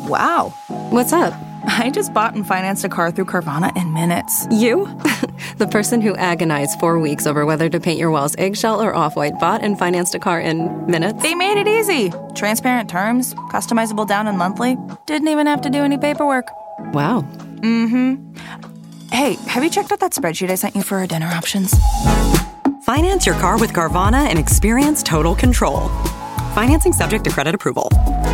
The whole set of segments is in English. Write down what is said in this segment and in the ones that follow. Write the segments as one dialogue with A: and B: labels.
A: Wow.
B: What's up?
A: I just bought and financed a car through Carvana in minutes.
B: You? The person who agonized 4 weeks over whether to paint your walls eggshell or off-white bought and financed a car in minutes?
A: They made it easy. Transparent terms, customizable down and monthly. Didn't even have to do any paperwork.
B: Wow.
A: Mm-hmm. Hey, have you checked out that spreadsheet I sent you for our dinner options?
C: Finance your car with Carvana and experience total control. Financing subject to credit approval.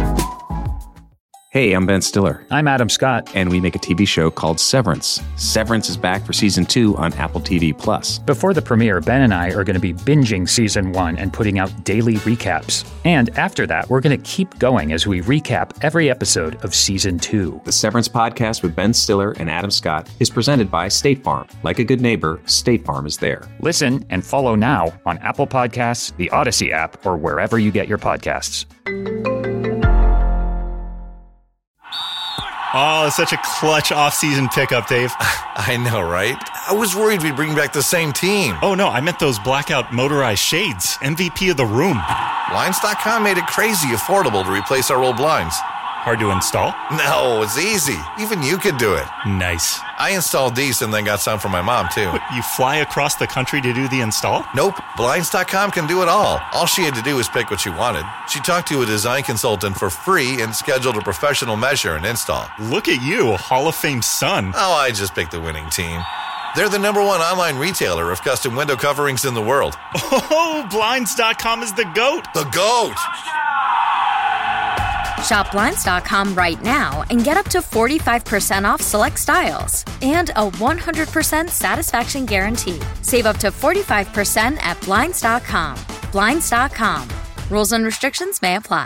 D: Hey, I'm Ben Stiller.
E: I'm Adam Scott.
D: And we make a TV show called Severance. Severance is back for season 2 on Apple TV+.
E: Before the premiere, Ben and I are going to be binging season 1 and putting out daily recaps. And after that, we're going to keep going as we recap every episode of season 2.
D: The Severance podcast with Ben Stiller and Adam Scott is presented by State Farm. Like a good neighbor, State Farm is there.
E: Listen and follow now on Apple Podcasts, the Odyssey app, or wherever you get your podcasts.
F: Oh, such a clutch off-season pickup, Dave.
G: I know, right? I was worried we'd bring back the same team.
F: Oh, no, I meant those blackout motorized shades. MVP of the room.
G: Blinds.com made it crazy affordable to replace our old blinds.
F: Hard to install?
G: No, it's easy. Even you could do it.
F: Nice.
G: I installed these and then got some for my mom, too.
F: What, you fly across the country to do the install?
G: Nope. Blinds.com can do it all. All she had to do was pick what she wanted. She talked to a design consultant for free and scheduled a professional measure and install.
F: Look at you, a Hall of Fame son.
G: Oh, I just picked the winning team. They're the #1 online retailer of custom window coverings in the world.
F: Oh, Blinds.com is the GOAT.
G: The GOAT!
H: Shop Blinds.com right now and get up to 45% off select styles and a 100% satisfaction guarantee. Save up to 45% at Blinds.com. Blinds.com. Rules and restrictions may apply.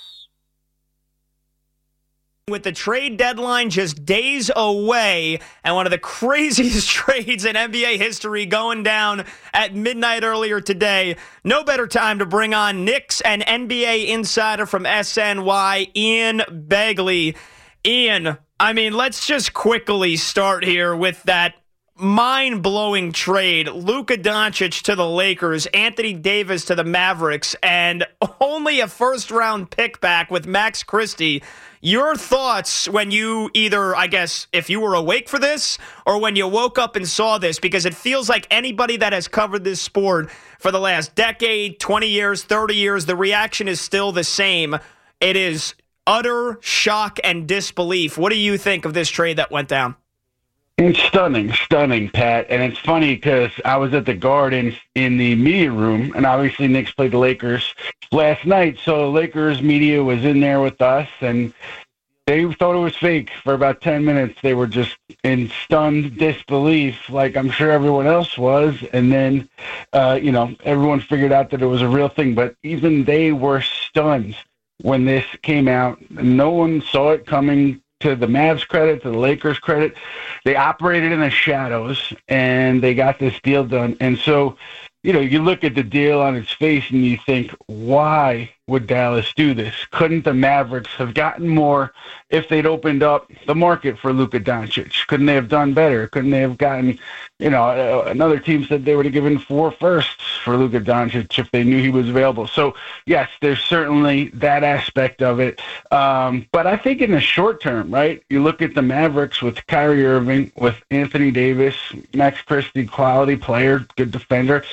I: With the trade deadline just days away and one of the craziest trades in NBA history going down at midnight earlier today, no better time to bring on Knicks and NBA insider from SNY, Ian Begley. Ian, I mean, let's just quickly start here with that mind-blowing trade. Luka Doncic to the Lakers, Anthony Davis to the Mavericks, and only a first-round pick back with Max Christie. Your thoughts when you either, I guess, if you were awake for this or when you woke up and saw this, because it feels like anybody that has covered this sport for the last decade, 20 years, 30 years, the reaction is still the same. It is utter shock and disbelief. What do you think of this trade that went down?
J: It's stunning, Pat. And it's funny because I was at the Garden in the media room, and obviously Knicks played the Lakers last night. So the Lakers media was in there with us, and they thought it was fake for about 10 minutes. They were just in stunned disbelief, like I'm sure everyone else was. And then, everyone figured out that it was a real thing. But even they were stunned when this came out. No one saw it coming. To the Mavs' credit, to the Lakers' credit, they operated in the shadows, and they got this deal done. And so, you look at the deal on its face, and you think, why would Dallas do this? Couldn't the Mavericks have gotten more if they'd opened up the market for Luka Doncic? Couldn't they have done better? Couldn't they have gotten, another team said they would have given 4 firsts for Luka Doncic if they knew he was available. So, yes, there's certainly that aspect of it. But I think in the short term, right, you look at the Mavericks with Kyrie Irving, with Anthony Davis, Max Christie, quality player, good defender.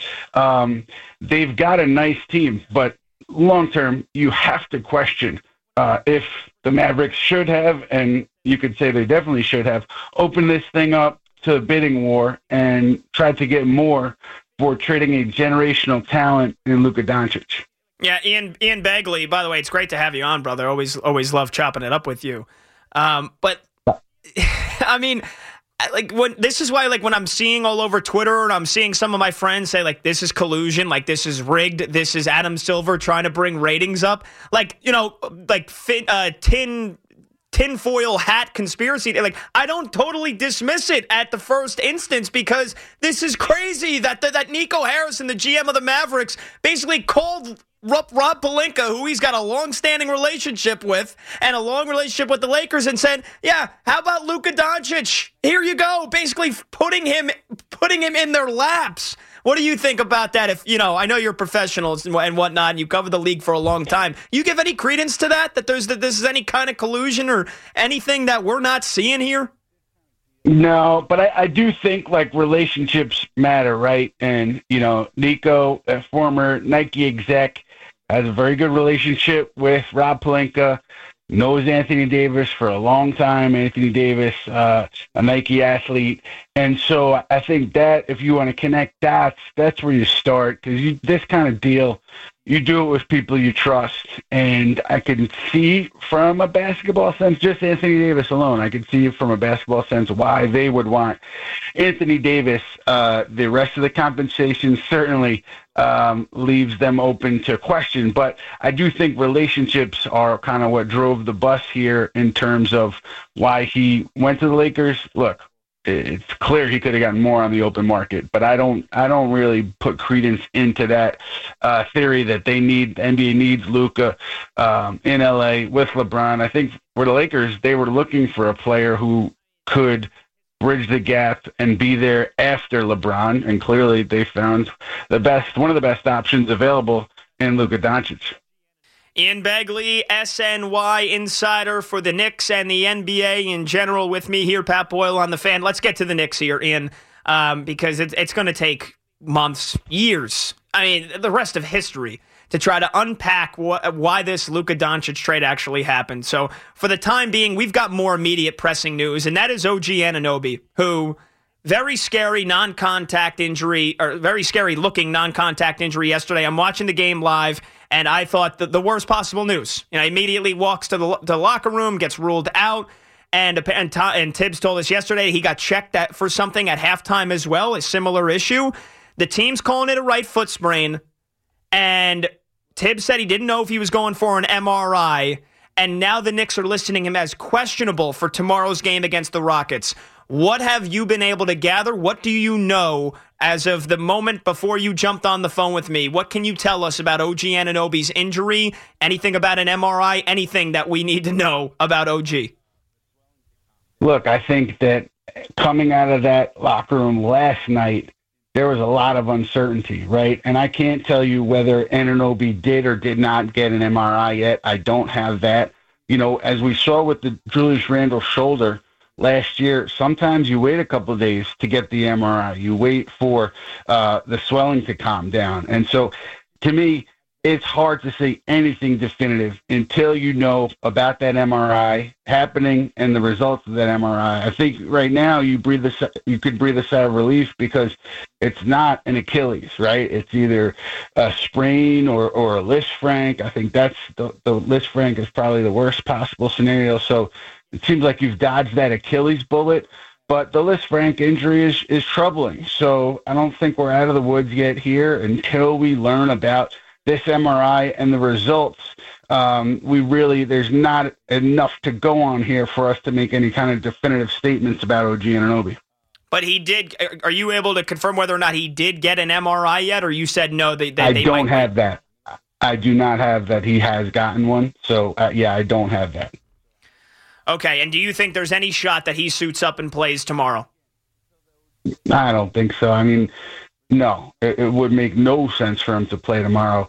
J: They've got a nice team, but long term, you have to question if the Mavericks should have, and you could say they definitely should have, opened this thing up to a bidding war and tried to get more for trading a generational talent in Luka Doncic.
I: Yeah, Ian Begley, by the way, it's great to have you on, brother. Always love chopping it up with you. But, I mean, this is why, when I'm seeing all over Twitter and I'm seeing some of my friends say, this is collusion, this is rigged, this is Adam Silver trying to bring ratings up, tinfoil hat conspiracy. I don't totally dismiss it at the first instance because this is crazy that Nico Harrison, the GM of the Mavericks, basically called Rob Pelinka, who he's got a long-standing relationship with and a long relationship with the Lakers, and said, yeah, how about Luka Doncic? Here you go. Basically putting him in their laps. What do you think about that? If, I know you're professionals and whatnot, and you covered the league for a long time. You give any credence to that this is any kind of collusion or anything that we're not seeing here?
J: No, but I do think relationships matter, right? And, Nico, a former Nike exec, has a very good relationship with Rob Pelinka, knows Anthony Davis for a long time. Anthony Davis, a Nike athlete. And so I think that if you want to connect dots, that's where you start, because this kind of deal, you do it with people you trust. And I can see from a basketball sense, just Anthony Davis alone, I can see from a basketball sense why they would want Anthony Davis. The rest of the compensation certainly leaves them open to question. But I do think relationships are kind of what drove the bus here in terms of why he went to the Lakers. Look, it's clear he could have gotten more on the open market, but I don't really put credence into that theory that the NBA needs Luka in LA with LeBron. I think for the Lakers, they were looking for a player who could bridge the gap and be there after LeBron, and clearly they found one of the best options available in Luka Doncic.
I: Ian Begley, SNY insider for the Knicks and the NBA in general, with me here, Pat Boyle on The Fan. Let's get to the Knicks here, Ian, because it's going to take months, years, the rest of history to try to unpack why this Luka Doncic trade actually happened. So for the time being, we've got more immediate pressing news, and that is OG Anunoby, who very scary non-contact injury, or very scary looking non-contact injury yesterday. I'm watching the game live, and I thought the worst possible news. Immediately walks to the locker room, gets ruled out, and Tibbs told us yesterday he got checked for something at halftime as well, a similar issue. The team's calling it a right foot sprain, and Tibbs said he didn't know if he was going for an MRI, and now the Knicks are listing him as questionable for tomorrow's game against the Rockets. What have you been able to gather? What do you know as of the moment before you jumped on the phone with me? What can you tell us about OG Anunoby's injury? Anything about an MRI? Anything that we need to know about OG?
J: Look, I think that coming out of that locker room last night, there was a lot of uncertainty, right? And I can't tell you whether Anunoby did or did not get an MRI yet. I don't have that. As we saw with the Julius Randle shoulder last year, sometimes you wait a couple of days to get the MRI. You wait for the swelling to calm down. And so, to me, it's hard to say anything definitive until you know about that MRI happening and the results of that MRI. I think right now you could breathe a sigh of relief because it's not an Achilles, right? It's either a sprain or a Lisfranc. I think that's the Lisfranc is probably the worst possible scenario. So it seems like you've dodged that Achilles bullet, but the Lisfranc injury is troubling. So I don't think we're out of the woods yet here until we learn about this MRI and the results. There's not enough to go on here for us to make any kind of definitive statements about OG Anunoby.
I: But he did. Are you able to confirm whether or not he did get an MRI yet, or you said no? I
J: don't have that. I do not have that he has gotten one. So, I don't have that.
I: Okay, and do you think there's any shot that he suits up and plays tomorrow?
J: I don't think so. No, it would make no sense for him to play tomorrow.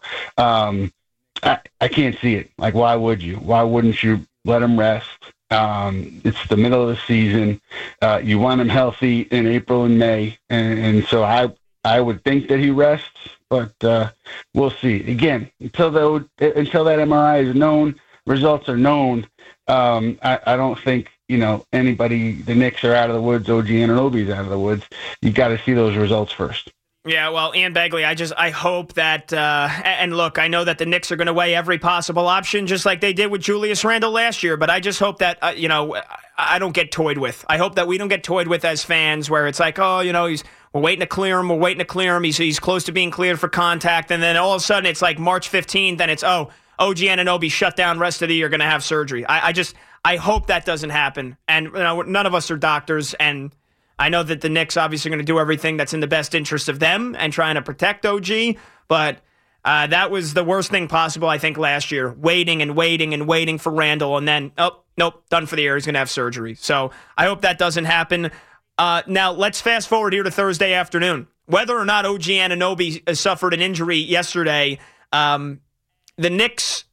J: I can't see it. Why would you? Why wouldn't you let him rest? It's the middle of the season. You want him healthy in April and May, and so I would think that he rests, but we'll see. Again, until that MRI is known, results are known, I don't think anybody. The Knicks are out of the woods. OG Anunoby's out of the woods. You got to see those results first.
I: Yeah, well, Ian Begley, I hope that, and look, I know that the Knicks are going to weigh every possible option, just like they did with Julius Randle last year, but I just hope that, I don't get toyed with. I hope that we don't get toyed with as fans, where it's like, we're waiting to clear him, he's close to being cleared for contact, and then all of a sudden it's like March 15th, and it's, OG Anunoby shut down rest of the year, going to have surgery. I hope that doesn't happen, and none of us are doctors, and I know that the Knicks obviously are going to do everything that's in the best interest of them and trying to protect OG, but That was the worst thing possible, I think, last year. Waiting and waiting and waiting for Randall, and then, oh, nope, done for the year. He's going to have surgery. So I hope that doesn't happen. Now, let's fast forward here to Thursday afternoon. Whether or not OG Anunoby suffered an injury yesterday, the Knicks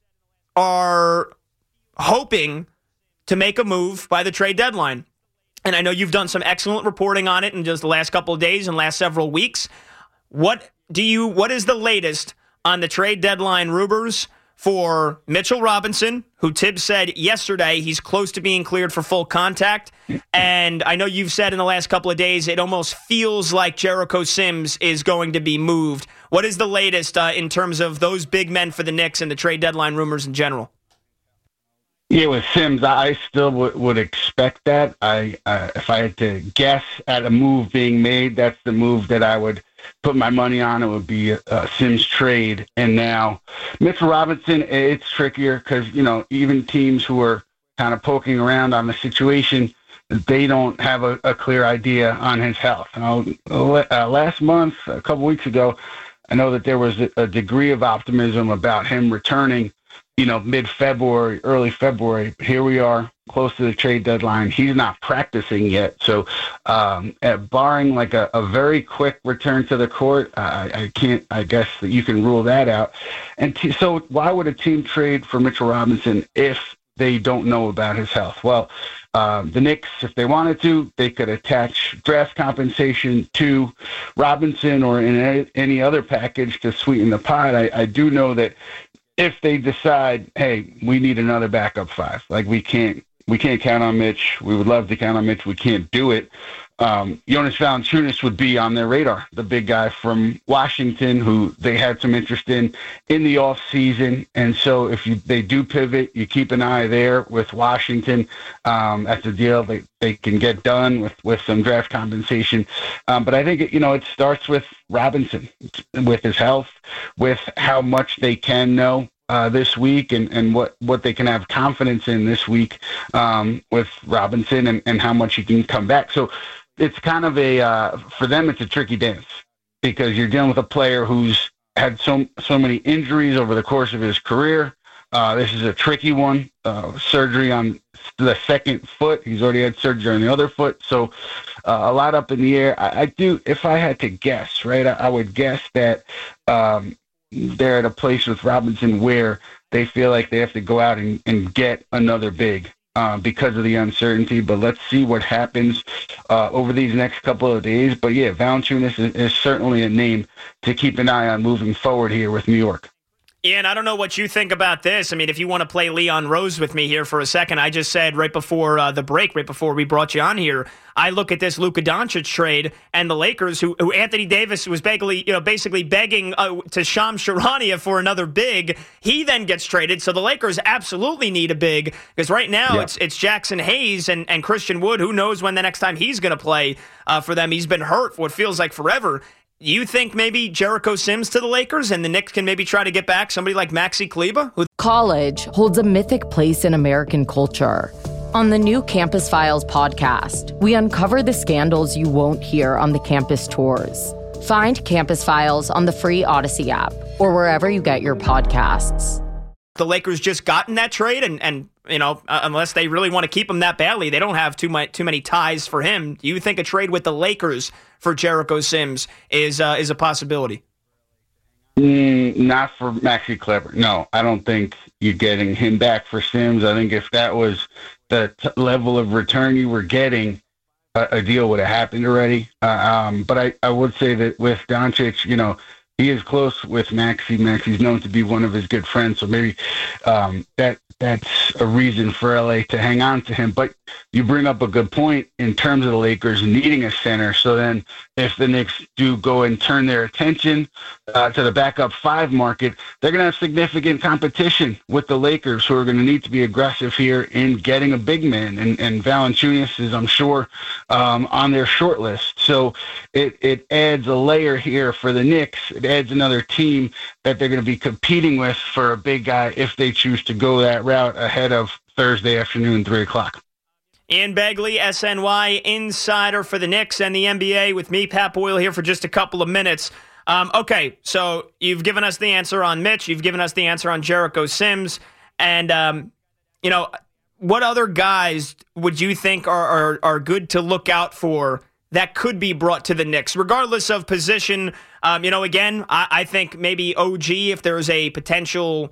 I: are hoping to make a move by the trade deadline. And I know you've done some excellent reporting on it in just the last couple of days and last several weeks. What is the latest on the trade deadline rumors for Mitchell Robinson, who Tibbs said yesterday he's close to being cleared for full contact? And I know you've said in the last couple of days it almost feels like Jericho Sims is going to be moved. What is the latest in terms of those big men for the Knicks and the trade deadline rumors in general?
J: Yeah, with Sims, I still would expect that. If I had to guess at a move being made, that's the move that I would put my money on. It would be a Sims trade. And now Mitchell Robinson, it's trickier because, even teams who are kind of poking around on the situation, they don't have a clear idea on his health. Last month, a couple weeks ago, I know that there was a degree of optimism about him returning, mid-February, early February. Here we are, close to the trade deadline. He's not practicing yet. So barring like a very quick return to the court, I guess that you can rule that out. And so why would a team trade for Mitchell Robinson if they don't know about his health? Well, the Knicks, if they wanted to, they could attach draft compensation to Robinson or in any other package to sweeten the pot. I do know that if they decide, hey, we need another backup five, like we can't count on Mitch. We would love to count on Mitch. We can't do it. Jonas Valanciunas would be on their radar, the big guy from Washington who they had some interest in the offseason. And so if they do pivot, you keep an eye there with Washington. That's a deal they can get done with some draft compensation. But I think, it starts with Robinson, with his health, with how much they can know this week and what they can have confidence in this week with Robinson and how much he can come back. So it's kind of for them, it's a tricky dance because you're dealing with a player who's had so many injuries over the course of his career. This is a tricky one, surgery on the second foot. He's already had surgery on the other foot. So a lot up in the air. I do, if I had to guess, right, I would guess that they're at a place with Robinson where they feel like they have to go out and get another big because of the uncertainty. But let's see what happens over these next couple of days. But, yeah, Valanciunas is certainly a name to keep an eye on moving forward here with New York.
I: Ian, I don't know what you think about this. I mean, if you want to play Leon Rose with me here for a second, I just said right before the break, right before we brought you on here, I look at this Luka Doncic trade and the Lakers, who Anthony Davis was basically begging to Shams Charania for another big. He then gets traded, so the Lakers absolutely need a big because right now it's Jackson Hayes and Christian Wood. Who knows when the next time he's going to play for them? He's been hurt for what feels like forever. You think maybe Jericho Sims to the Lakers and the Knicks can maybe try to get back somebody like Maxi Kleber?
K: College holds a mythic place in American culture. On the new Campus Files podcast, we uncover the scandals you won't hear on the campus tours. Find Campus Files on the free Odyssey app or wherever you get your podcasts.
I: The Lakers just gotten that trade, and unless they really want to keep him that badly, they don't have too many ties for him. Do you think a trade with the Lakers for Jericho Sims is a possibility?
J: Not for Maxi Kleber. No, I don't think you're getting him back for Sims. I think if that was the level of return you were getting, a deal would have happened already. But I would say that with Doncic, he is close with Maxi. Maxi's known to be one of his good friends, so maybe that's a reason for LA to hang on to him. But you bring up a good point in terms of the Lakers needing a center. So then if the Knicks do go and turn their attention to the backup five market, they're going to have significant competition with the Lakers, who are going to need to be aggressive here in getting a big man. And Valanciunas is, I'm sure, on their short list. So it adds a layer here for the Knicks. It adds another team that they're going to be competing with for a big guy if they choose to go that route ahead of Thursday afternoon, 3 o'clock.
I: Ian Begley, SNY insider for the Knicks and the NBA with me, Pat Boyle, here for just a couple of minutes. Okay, so you've given us the answer on Mitch. You've given us the answer on Jericho Sims. And, what other guys would you think are good to look out for that could be brought to the Knicks, regardless of position? Again, I think maybe OG, if there's a potential,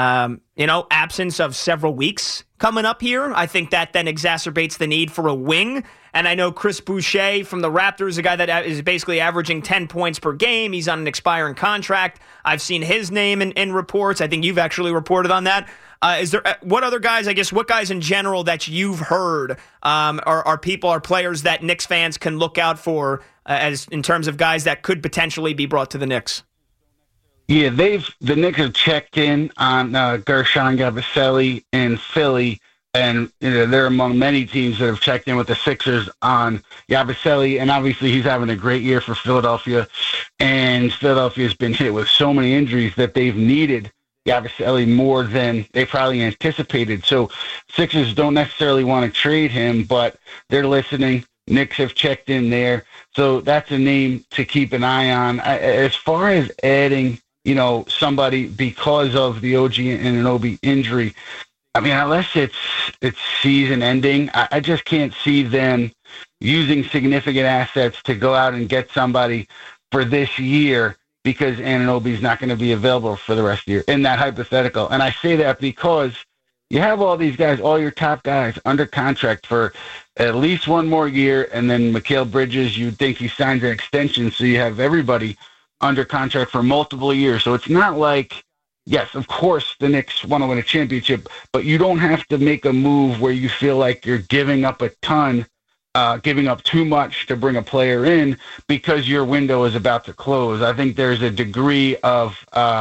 I: absence of several weeks coming up here, I think that then exacerbates the need for a wing. And I know Chris Boucher from the Raptors, a guy that is basically averaging 10 points per game. He's on an expiring contract. I've seen his name in reports. I think you've actually reported on that. What other guys, what guys in general that you've heard are players that Knicks fans can look out for as in terms of guys that could potentially be brought to the Knicks?
J: Yeah, the Knicks have checked in on Gershon Yabusele in Philly, and they're among many teams that have checked in with the Sixers on Yabusele, and obviously he's having a great year for Philadelphia, and Philadelphia's been hit with so many injuries that they've needed Yabusele more than they probably anticipated. So Sixers don't necessarily want to trade him, but they're listening. Knicks have checked in there. So that's a name to keep an eye on. As far as adding, somebody because of the OG and Anunoby injury, unless it's season ending, I just can't see them using significant assets to go out and get somebody for this year, because Anunoby's not going to be available for the rest of the year in that hypothetical. And I say that because you have all these guys, all your top guys, under contract for at least one more year, and then Mikal Bridges, you'd think he signs an extension, so you have everybody under contract for multiple years. So it's not like, yes, of course the Knicks want to win a championship, but you don't have to make a move where you feel like you're giving up a ton, giving up too much to bring a player in because your window is about to close. I think there's a degree of,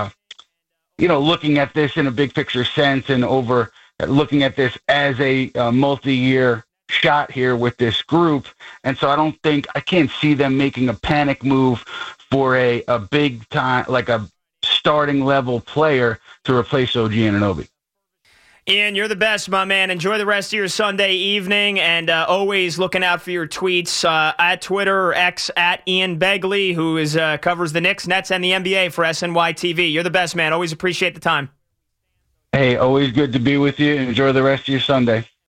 J: looking at this in a big picture sense and looking at this as a multi-year shot here with this group. And so I can't see them making a panic move for a big time, like a starting level player to replace OG Anunoby.
I: Ian, you're the best, my man. Enjoy the rest of your Sunday evening, and always looking out for your tweets at Twitter or X at Ian Begley, who covers the Knicks, Nets, and the NBA for SNY TV. You're the best, man. Always appreciate the time.
J: Hey, always good to be with you. Enjoy the rest of your Sunday.